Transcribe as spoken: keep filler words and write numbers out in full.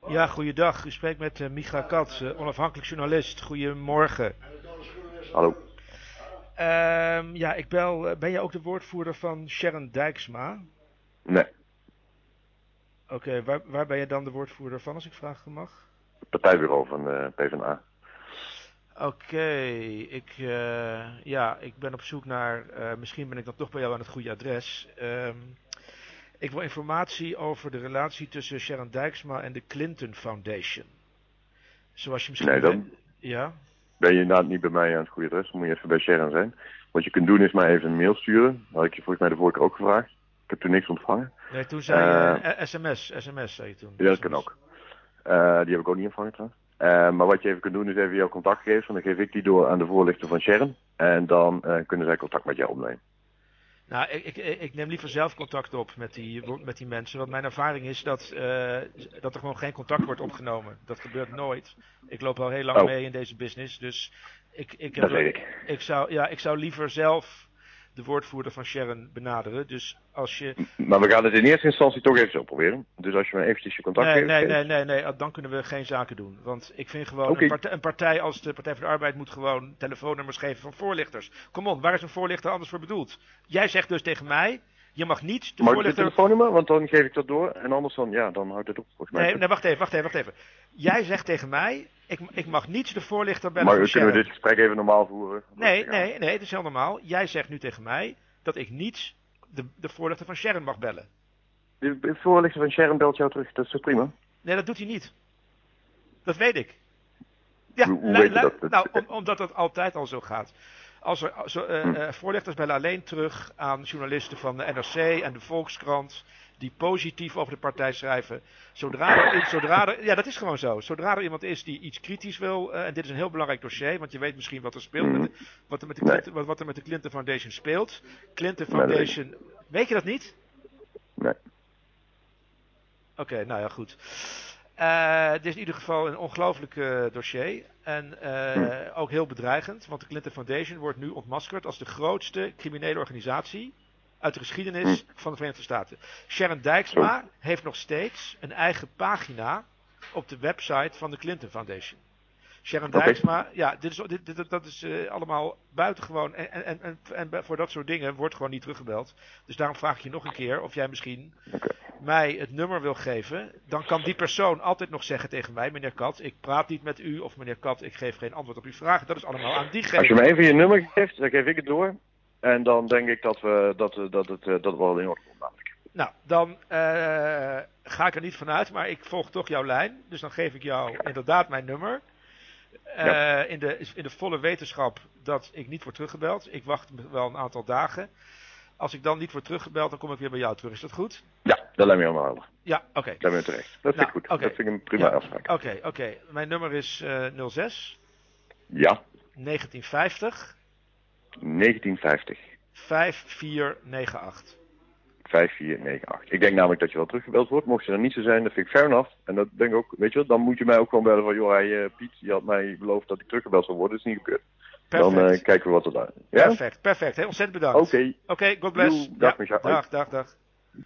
Ja, goeiedag. U spreekt met uh, Micha Kat, uh, onafhankelijk journalist. Goedemorgen. Hallo. Uh, ja, ik bel. Uh, ben jij ook de woordvoerder van Sharon Dijksma? Nee. Oké, okay, waar, waar ben je dan de woordvoerder van, als ik vragen mag? Het partijbureau van de PvdA. Oké, okay, ik, uh, ja, ik ben op zoek naar, uh, misschien ben ik dan toch bij jou aan het goede adres. Uh, ik wil informatie over de relatie tussen Sharon Dijksma en de Clinton Foundation. Zoals je misschien... Nee, dan ja? ben je inderdaad niet bij mij aan het goede adres. Dan moet je even bij Sharon zijn. Wat je kunt doen is mij even een mail sturen. Dat had ik je volgens mij de vorige keer ook gevraagd. Ik heb toen niks ontvangen. Nee, toen zei je uh, sms. sms zei je toen. Ja, dat kan ook. Uh, die heb ik ook niet ontvangen trouwens. Uh, maar wat je even kunt doen is even jouw contactgegevens. Dan geef ik die door aan de voorlichter van Sharon. En dan uh, kunnen zij contact met jou opnemen. Nou, ik, ik, ik neem liever zelf contact op met die, met die mensen. Want mijn ervaring is dat, uh, dat er gewoon geen contact wordt opgenomen. Dat gebeurt nooit. Ik loop al heel lang oh. mee in deze business. Dus ik, ik, heb, dat weet ik. Ik zou, ja, ik zou liever zelf de woordvoerder van Sharon benaderen. Dus als je... Maar we gaan het in eerste instantie toch even zo proberen. Dus als je me eventjes je contactgegevens nee, nee, geeft. nee, nee, nee, dan kunnen we geen zaken doen. Want ik vind gewoon, okay. een, partij, een partij als de Partij voor de Arbeid moet gewoon telefoonnummers geven van voorlichters. Kom on, waar is een voorlichter anders voor bedoeld? Jij zegt dus tegen mij, je mag niet de mag voorlichter... Mag ik het telefoonnummer? Want dan geef ik dat door. En anders dan, ja, dan houdt het op volgens mij. Nee, nee, wacht even, wacht even, wacht even. Jij zegt tegen mij, ik, ik mag niet de voorlichter bellen maar van kunnen Sharon. we dit gesprek even normaal voeren? Nee, nee, nee, het is heel normaal. Jij zegt nu tegen mij dat ik niet de, de voorlichter van Sharon mag bellen. De, de voorlichter van Sharon belt jou terug, dat is toch prima? Nee, dat doet hij niet. Dat weet ik. Ja, hoe hoe weet je dat? Nou, om, omdat dat altijd al zo gaat. Als er zo, uh, hm. uh, voorlichters bellen alleen terug aan journalisten van de N R C en de Volkskrant die positief over de partij schrijven. Zodra er, zodra er, ja, dat is gewoon zo. Zodra er iemand is die iets kritisch wil, uh, en dit is een heel belangrijk dossier, want je weet misschien wat er speelt, hm. met de, wat, er met de nee. Clinton, wat, wat er met de Clinton Foundation speelt. Clinton Foundation, nee, weet, weet je dat niet? Nee. Oké, okay, nou ja, goed. Uh, dit is in ieder geval een ongelooflijk uh, dossier. En uh, hm. ook heel bedreigend. Want de Clinton Foundation wordt nu ontmaskerd als de grootste criminele organisatie uit de geschiedenis hm. van de Verenigde Staten. Sharon Dijksma Zo. heeft nog steeds een eigen pagina op de website van de Clinton Foundation. Sharon okay. Dijksma, ja, dit is, dit, dit, dat is uh, allemaal buitengewoon. En, en, en, en voor dat soort dingen wordt gewoon niet teruggebeld. Dus daarom vraag ik je nog een keer of jij misschien okay. mij het nummer wil geven. Dan kan die persoon altijd nog zeggen tegen mij, meneer Kat, ik praat niet met u. Of meneer Kat, ik geef geen antwoord op uw vragen. Dat is allemaal aan diegene. Als je me even je nummer geeft, dan geef ik het door. En dan denk ik dat we dat, dat, het, dat het wel in orde komt namelijk. Nou, dan uh, ga ik er niet vanuit, maar ik volg toch jouw lijn. Dus dan geef ik jou inderdaad mijn nummer. Uh, ja. in, de, in de volle wetenschap dat ik niet word teruggebeld. Ik wacht wel een aantal dagen. Als ik dan niet word teruggebeld, dan kom ik weer bij jou terug. Is dat goed? Ja, dat lijkt me helemaal handig. Ja, oké. Okay. Daar ben je terecht. Dat vind nou, ik goed. Okay. Dat vind ik een prima ja. afspraak. Oké, okay, oké. Okay. Mijn nummer is uh, nul zes. Ja. negentien vijftig. negentien vijftig. vijf vier negen acht. vijf vier negen acht. Ik denk namelijk dat je wel teruggebeld wordt. Mocht je er niet zo zijn, dat vind ik fair enough. En dat denk ik ook, weet je wat, dan moet je mij ook gewoon bellen van, joh, hij, uh, Piet, die had mij beloofd dat ik teruggebeld zou worden. Dat is niet gebeurd. Perfect. Dan uh, kijken we wat er daar. Ja? Perfect, perfect. Heel ontzettend bedankt. Oké. Okay. Oké, okay, God bless. Yo, dag, ja, dag, dag, dag.